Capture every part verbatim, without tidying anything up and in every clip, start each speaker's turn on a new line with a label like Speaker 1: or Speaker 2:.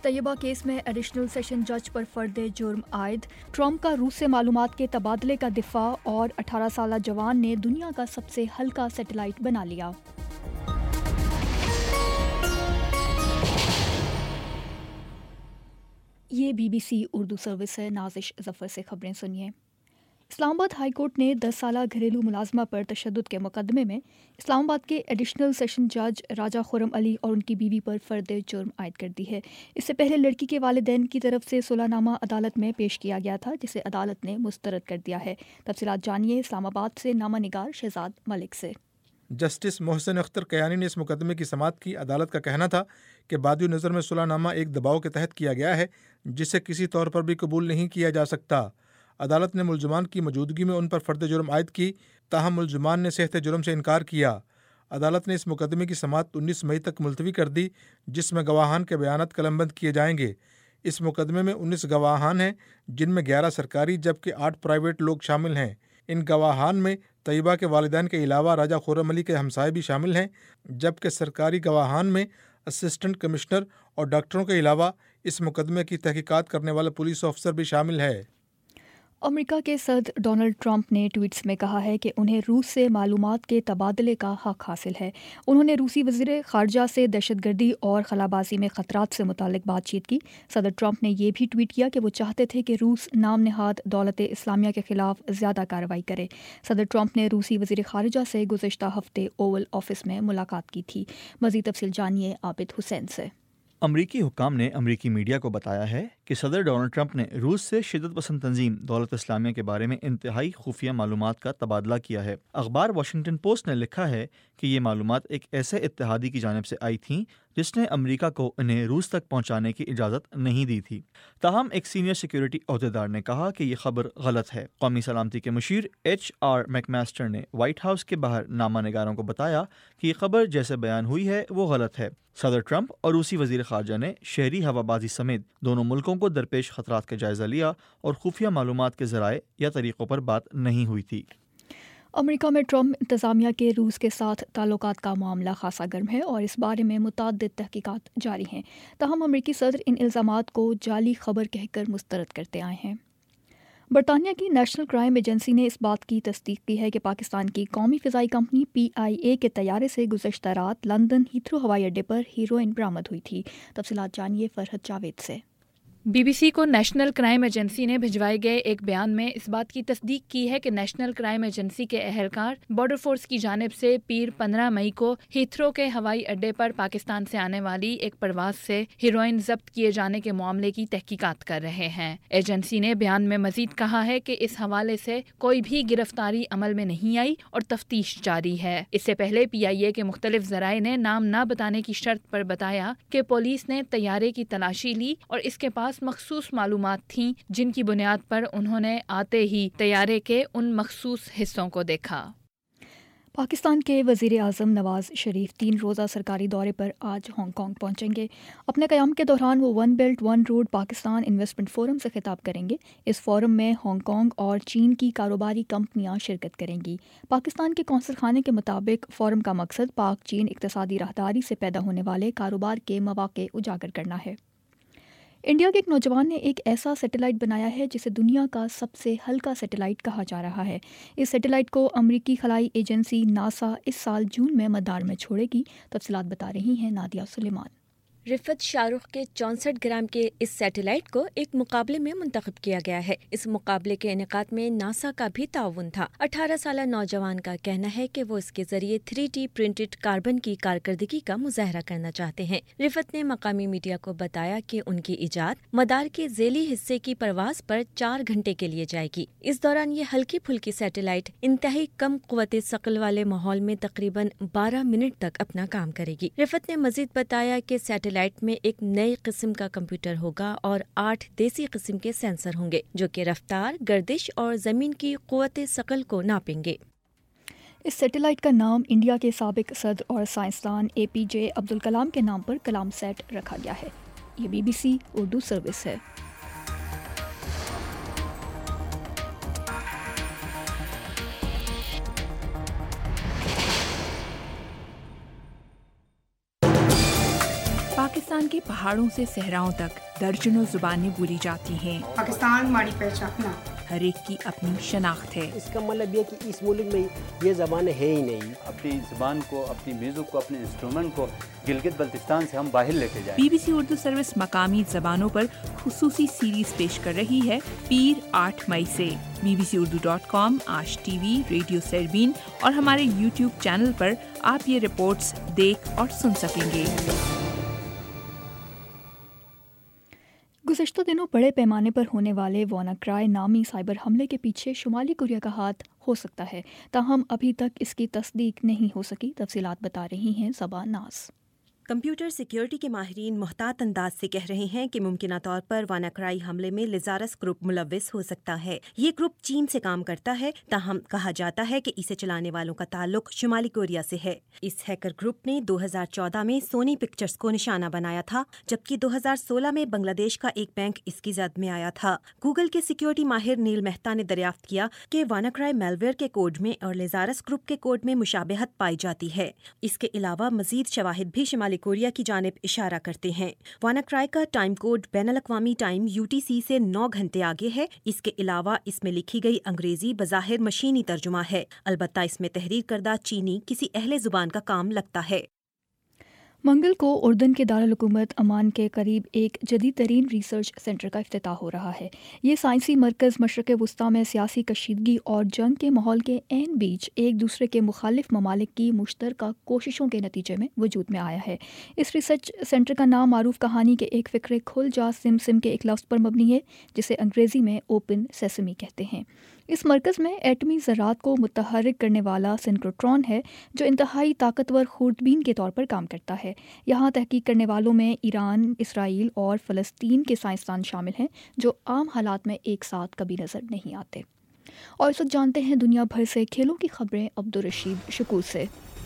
Speaker 1: طیبہ case میں additional session جج پر فرد جرم عائد، ٹرمپ کا روس سے معلومات کے تبادلے کا دفاع، اور اٹھارہ سالہ جوان نے دنیا کا سب سے ہلکا سیٹلائٹ بنا لیا۔ یہ B B C Urdu service ہے۔ نازش ظفر سے خبریں سنیے۔ اسلام آباد ہائی کورٹ نے دس سالہ گھریلو ملازمہ پر تشدد کے مقدمے میں اسلام آباد کے ایڈیشنل سیشن جج راجہ خرم علی اور ان کی بیوی پر فرد جرم عائد کر دی ہے۔ اس سے پہلے لڑکی کے والدین کی طرف سے صلح نامہ عدالت میں پیش کیا گیا تھا، جسے عدالت نے مسترد کر دیا ہے۔ تفصیلات جانیے اسلام آباد سے نامہ نگار شہزاد ملک سے۔
Speaker 2: جسٹس محسن اختر کیانی نے اس مقدمے کی سماعت کی۔ عدالت کا کہنا تھا کہ بادی نظر میں صلح نامہ ایک دباؤ کے تحت کیا گیا ہے جسے کسی طور پر بھی قبول نہیں کیا جا سکتا۔ عدالت نے ملزمان کی موجودگی میں ان پر فرد جرم عائد کی، تاہم ملزمان نے صحت جرم سے انکار کیا۔ عدالت نے اس مقدمے کی سماعت انیس مئی تک ملتوی کر دی، جس میں گواہان کے بیانات قلم بند کیے جائیں گے۔ اس مقدمے میں انیس گواہان ہیں، جن میں گیارہ سرکاری جبکہ آٹھ پرائیویٹ لوگ شامل ہیں۔ ان گواہان میں طیبہ کے والدین کے علاوہ راجہ خرم علی کے ہمسائے بھی شامل ہیں، جبکہ سرکاری گواہان میں اسسٹنٹ کمشنر اور ڈاکٹروں کے علاوہ اس مقدمے کی تحقیقات کرنے والا پولیس افسر بھی شامل ہے۔
Speaker 1: امریکہ کے صدر ڈونلڈ ٹرمپ نے ٹویٹس میں کہا ہے کہ انہیں روس سے معلومات کے تبادلے کا حق حاصل ہے۔ انہوں نے روسی وزیر خارجہ سے دہشت گردی اور خلا بازی میں خطرات سے متعلق بات چیت کی۔ صدر ٹرمپ نے یہ بھی ٹویٹ کیا کہ وہ چاہتے تھے کہ روس نام نہاد دولت اسلامیہ کے خلاف زیادہ کارروائی کرے۔ صدر ٹرمپ نے روسی وزیر خارجہ سے گزشتہ ہفتے اوول آفس میں ملاقات کی تھی۔ مزید تفصیل جانیے عابد حسین سے۔
Speaker 3: امریکی حکام نے امریکی میڈیا کو بتایا ہے کہ صدر ڈونلڈ ٹرمپ نے روس سے شدت پسند تنظیم دولت اسلامیہ کے بارے میں انتہائی خفیہ معلومات کا تبادلہ کیا ہے۔ اخبار واشنگٹن پوسٹ نے لکھا ہے کہ یہ معلومات ایک ایسے اتحادی کی جانب سے آئی تھیں جس نے امریکہ کو انہیں روس تک پہنچانے کی اجازت نہیں دی تھی۔ تاہم ایک سینئر سیکیورٹی عہدیدار نے کہا کہ یہ خبر غلط ہے۔ قومی سلامتی کے مشیر ایچ آر میک ماسٹر نے وائٹ ہاؤس کے باہر نامہ نگاروں کو بتایا کہ یہ خبر جیسے بیان ہوئی ہے وہ غلط ہے۔ صدر ٹرمپ اور روسی وزیر خارجہ نے شہری ہوا بازی سمیت دونوں ملکوں کو درپیش خطرات کا جائزہ لیا اور خفیہ معلومات کے ذرائع یا طریقوں پر بات نہیں ہوئی تھی۔
Speaker 1: امریکہ میں ٹرمپ انتظامیہ کے روس کے ساتھ تعلقات کا معاملہ خاصا گرم ہے اور اس بارے میں متعدد تحقیقات جاری ہیں۔ تاہم امریکی صدر ان الزامات کو جعلی خبر کہہ کر مسترد کرتے آئے ہیں۔ برطانیہ کی نیشنل کرائم ایجنسی نے اس بات کی تصدیق کی ہے کہ پاکستان کی قومی فضائی کمپنی پی آئی اے کے طیارے سے گزشتہ رات لندن ہیتھرو ہوائی اڈے پر ہیروئن برآمد ہوئی تھی۔ تفصیلات جانیے فرحت جاوید سے۔
Speaker 4: بی بی سی کو نیشنل کرائم ایجنسی نے بھجوائے گئے ایک بیان میں اس بات کی تصدیق کی ہے کہ نیشنل کرائم ایجنسی کے اہلکار بارڈر فورس کی جانب سے پیر پندرہ مئی کو ہیتھرو کے ہوائی اڈے پر پاکستان سے آنے والی ایک پرواز سے ہیروئن ضبط کیے جانے کے معاملے کی تحقیقات کر رہے ہیں۔ ایجنسی نے بیان میں مزید کہا ہے کہ اس حوالے سے کوئی بھی گرفتاری عمل میں نہیں آئی اور تفتیش جاری ہے۔ اس سے پہلے پی آئی اے کے مختلف ذرائع نے نام نہ بتانے کی شرط پر بتایا کہ پولیس نے طیارے کی تلاشی لی اور اس کے پاس مخصوص معلومات تھیں جن کی بنیاد پر انہوں نے آتے ہی طیارے کے ان مخصوص حصوں کو دیکھا۔
Speaker 1: پاکستان کے وزیر اعظم نواز شریف تین روزہ سرکاری دورے پر آج ہانگ کانگ پہنچیں گے۔ اپنے قیام کے دوران وہ one belt one road Pakistan investment forum سے خطاب کریں گے۔ اس فورم میں ہانگ کانگ اور چین کی کاروباری کمپنیاں شرکت کریں گی۔ پاکستان کے قونصل خانے کے مطابق فورم کا مقصد پاک چین اقتصادی راہداری سے پیدا ہونے والے کاروبار کے مواقع اجاگر کرنا ہے۔ انڈیا کے ایک نوجوان نے ایک ایسا سیٹلائٹ بنایا ہے جسے دنیا کا سب سے ہلکا سیٹلائٹ کہا جا رہا ہے۔ اس سیٹلائٹ کو امریکی خلائی ایجنسی ناسا اس سال جون میں مدار میں چھوڑے گی۔ تفصیلات بتا رہی ہیں نادیہ سلیمان۔
Speaker 5: رفت شاہ رخ کے چونسٹھ گرام کے اس سیٹلائٹ کو ایک مقابلے میں منتخب کیا گیا ہے۔ اس مقابلے کے انعقاد میں ناسا کا بھی تعاون تھا۔ اٹھارہ سالہ نوجوان کا کہنا ہے کہ وہ اس کے ذریعے تھری ڈی پرنٹڈ کاربن کی کارکردگی کا مظاہرہ کرنا چاہتے ہیں۔ رفت نے مقامی میڈیا کو بتایا کہ ان کی ایجاد مدار کے ذیلی حصے کی پرواز پر چار گھنٹے کے لیے جائے گی۔ اس دوران یہ ہلکی پھلکی سیٹلائٹ انتہائی کم قوت ثقل والے ماحول میں تقریباً بارہ منٹ تک اپنا کام کرے گی۔ رفت نے مزید بتایا کہ سیٹلائٹ سیٹلائٹ میں ایک نئی قسم کا کمپیوٹر ہوگا اور آٹھ دیسی قسم کے سینسر ہوں گے جو کہ رفتار، گردش اور زمین کی قوت ثقل کو ناپیں گے۔
Speaker 1: اس سیٹلائٹ کا نام انڈیا کے سابق صدر اور سائنسدان اے پی جے عبدالکلام کے نام پر کلام سیٹ رکھا گیا ہے۔ یہ B B C Urdu service ہے۔
Speaker 6: پاکستان کے پہاڑوں سے صحراؤں تک درجنوں زبانیں بولی جاتی ہیں۔
Speaker 7: پاکستان ہماری پہچان ہے،
Speaker 6: ہر ایک کی اپنی شناخت ہے۔
Speaker 8: اس کا مطلب یہ کہ اس ملک میں یہ زبانیں ہے ہی نہیں۔
Speaker 9: اپنی زبان کو، اپنی میوزک کو، اپنے انسٹرومنٹ کو گلگت بلتستان سے ہم باہر لے کے جائیں۔
Speaker 6: B B C Urdu service مقامی زبانوں پر خصوصی سیریز پیش کر رہی ہے پیر آٹھ مئی سے۔ B B C Urdu dot com, Aaj T وی، ریڈیو سربین اور ہمارے یوٹیوب چینل پر آپ یہ رپورٹس دیکھ اور سن سکیں گے۔
Speaker 1: گزشتہ دنوں بڑے پیمانے پر ہونے والے وانا کرائے نامی سائبر حملے کے پیچھے شمالی کوریا کا ہاتھ ہو سکتا ہے، تاہم ابھی تک اس کی تصدیق نہیں ہو سکی۔ تفصیلات بتا رہی ہیں زبا ناز۔
Speaker 10: کمپیوٹر سیکیورٹی کے ماہرین محتاط انداز سے کہہ رہے ہیں کہ ممکنہ طور پر وانا کرائی حملے میں لیزارس گروپ ملوث ہو سکتا ہے۔ یہ گروپ چین سے کام کرتا ہے، تاہم کہا جاتا ہے کہ اسے چلانے والوں کا تعلق شمالی کوریا سے ہے۔ اس ہیکر گروپ نے دو ہزار چودہ میں سونی پکچرز کو نشانہ بنایا تھا، جبکہ دو ہزار سولہ میں بنگلہ دیش کا ایک بینک اس کی زد میں آیا تھا۔ گوگل کے سیکیورٹی ماہر نیل مہتا نے دریافت کیا کہ وانا کرائی میلویئر کے کوڈ میں اور لیزارس گروپ کے کوڈ میں مشابہت پائی جاتی ہے۔ اس کے علاوہ مزید شواہد بھی شمالی کوریا کی جانب اشارہ کرتے ہیں۔ وانا کرائی کا ٹائم کوڈ بین الاقوامی ٹائم یو ٹی سی سے نو گھنٹے آگے ہے۔ اس کے علاوہ اس میں لکھی گئی انگریزی بظاہر مشینی ترجمہ ہے، البتہ اس میں تحریر کردہ چینی کسی اہل زبان کا کام لگتا ہے۔
Speaker 1: منگل کو اردن کے دارالحکومت عمان کے قریب ایک جدید ترین ریسرچ سینٹر کا افتتاح ہو رہا ہے۔ یہ سائنسی مرکز مشرق وسطیٰ میں سیاسی کشیدگی اور جنگ کے ماحول کے عین بیچ ایک دوسرے کے مخالف ممالک کی مشترکہ کوششوں کے نتیجے میں وجود میں آیا ہے۔ اس ریسرچ سینٹر کا نام معروف کہانی کے ایک فقرے کھل جا سم سم کے ایک لفظ پر مبنی ہے، جسے انگریزی میں اوپن سیسمی کہتے ہیں۔ اس مرکز میں ایٹمی ذرات کو متحرک کرنے والا سنکروٹرون ہے، جو انتہائی طاقتور خوردبین کے طور پر کام کرتا ہے۔ یہاں تحقیق کرنے والوں میں ایران، اسرائیل اور فلسطین کے سائنسدان شامل ہیں، جو عام حالات میں ایک ساتھ کبھی نظر نہیں آتے۔ اور اس وقت جانتے ہیں دنیا بھر سے کھیلوں کی خبریں عبدالرشید شکور سے۔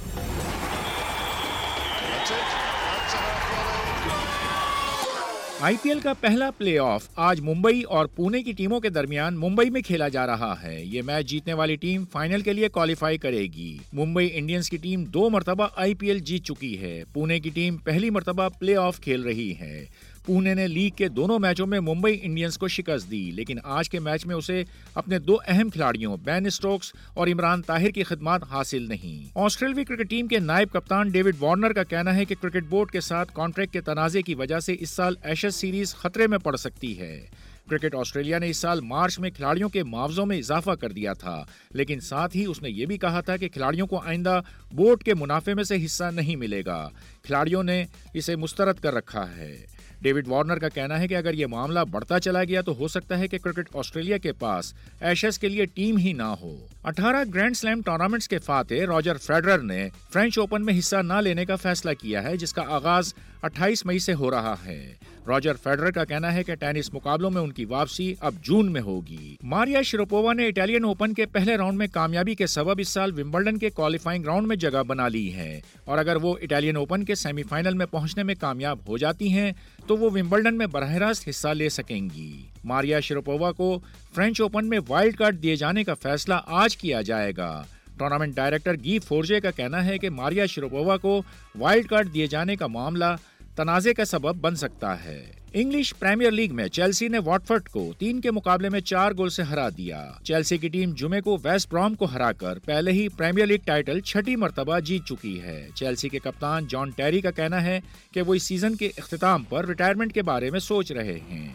Speaker 11: آئی پی ایل کا پہلا پلے آف آج ممبئی اور پونے کی ٹیموں کے درمیان ممبئی میں کھیلا جا رہا ہے۔ یہ میچ جیتنے والی ٹیم فائنل کے لیے کوالیفائی کرے گی۔ ممبئی انڈینز کی ٹیم دو مرتبہ آئی پی ایل جیت چکی ہے۔ پونے کی ٹیم پہلی مرتبہ پلے آف کھیل رہی ہے۔ پونے نے لیگ کے دونوں میچوں میں ممبئی انڈینز کو شکست دی، لیکن آج کے میچ میں اسے اپنے دو اہم کھلاڑیوں بین سٹوکس اور عمران طاہر کی خدمات حاصل نہیں۔ آسٹریلوی کرکٹ ٹیم کے نائب کپتان ڈیوڈ وارنر کا کہنا ہے کہ کرکٹ بورڈ کے ساتھ کانٹریکٹ کے تنازع کی وجہ سے اس سال ایشز سیریز خطرے میں پڑ سکتی ہے۔ کرکٹ آسٹریلیا نے اس سال مارچ میں کھلاڑیوں کے معاوضوں میں اضافہ کر دیا تھا، لیکن ساتھ ہی اس نے یہ بھی کہا تھا کہ کھلاڑیوں کو آئندہ بورڈ کے منافع میں سے حصہ نہیں ملے گا۔ کھلاڑیوں نے اسے مسترد کر رکھا ہے۔ ڈیوڈ وارنر کا کہنا ہے کہ اگر یہ معاملہ بڑھتا چلا گیا تو ہو سکتا ہے کہ کرکٹ آسٹریلیا کے پاس ایشز کے لیے ٹیم ہی نہ ہو۔ اٹھارہ گرینڈ سلیم ٹورنامنٹس کے فاتح راجر فیڈرر نے فرینچ اوپن میں حصہ نہ لینے کا فیصلہ کیا ہے، جس کا آغاز اٹھائیس مئی سے ہو رہا ہے۔ راجر فیڈرر کا کہنا ہے کہ ٹینس مقابلوں میں ان کی واپسی اب جون میں ہوگی۔ ماریا شراپووا نے اٹالین اوپن کے پہلے راؤنڈ میں کامیابی کے سبب اس سال ومبلڈن کے کوالیفائنگ راؤنڈ میں جگہ بنا لی ہے، اور اگر وہ اٹالین اوپن کے سیمی فائنل میں پہنچنے میں کامیاب ہو جاتی ہیں تو وہ ومبلڈن میں براہ راست حصہ لے سکیں گی۔ ماریا شراپووا کو فرینچ اوپن میں وائلڈ کارڈ دیے جانے کا فیصلہ آج کیا جائے گا۔ ٹورنامنٹ ڈائریکٹر گی فورجے کا کہنا ہے کہ ماریا شراپووا کو وائلڈ کارڈ دیے جانے کا معاملہ تنازع کا سبب بن سکتا ہے۔ انگلش پریمیئر لیگ میں چیلسی نے واٹفورڈ کو تین کے مقابلے میں چار گول سے ہرا دیا۔ چیلسی کی ٹیم جمعے کو ویسٹ برام کو ہرا کر پہلے ہی پریمیئر لیگ ٹائٹل چھٹی مرتبہ جیت چکی ہے۔ چیلسی کے کپتان جان ٹیری کا کہنا ہے کہ وہ اس سیزن کے اختتام پر ریٹائرمنٹ کے بارے میں سوچ رہے ہیں۔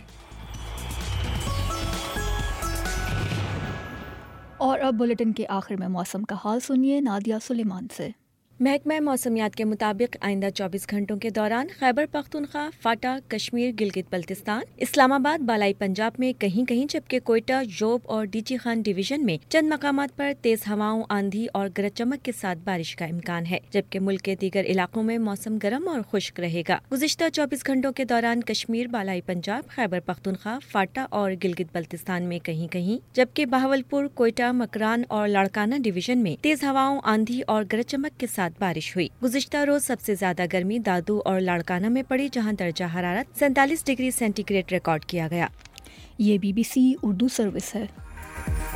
Speaker 1: اور اب بلیٹن کے آخر میں موسم کا حال سنیے نادیہ سلیمان سے۔
Speaker 5: محکمہ موسمیات کے مطابق آئندہ چوبیس گھنٹوں کے دوران خیبر پختونخوا، فاٹا، کشمیر، گلگت بلتستان، اسلام آباد، بالائی پنجاب میں کہیں کہیں جبکہ کوئٹہ، جوب اور ڈیچی خان ڈویژن میں چند مقامات پر تیز ہواؤں، آندھی اور گرج چمک کے ساتھ بارش کا امکان ہے، جبکہ ملک کے دیگر علاقوں میں موسم گرم اور خشک رہے گا۔ گزشتہ چوبیس گھنٹوں کے دوران کشمیر، بالائی پنجاب، خیبر پختونخوا، فاٹا اور گلگت بلتستان میں کہیں کہیں جبکہ بہاولپور، کوئٹہ، مکران اور لاڑکانہ ڈویژن میں تیز ہواؤں، آندھی اور گرج چمک کے ساتھ بارش ہوئی۔ گزشتہ روز سب سے زیادہ گرمی دادو اور لاڑکانہ میں پڑی، جہاں درجہ حرارت سینتالیس ڈگری سینٹی گریڈ ریکارڈ کیا گیا۔
Speaker 1: یہ B B C Urdu service ہے۔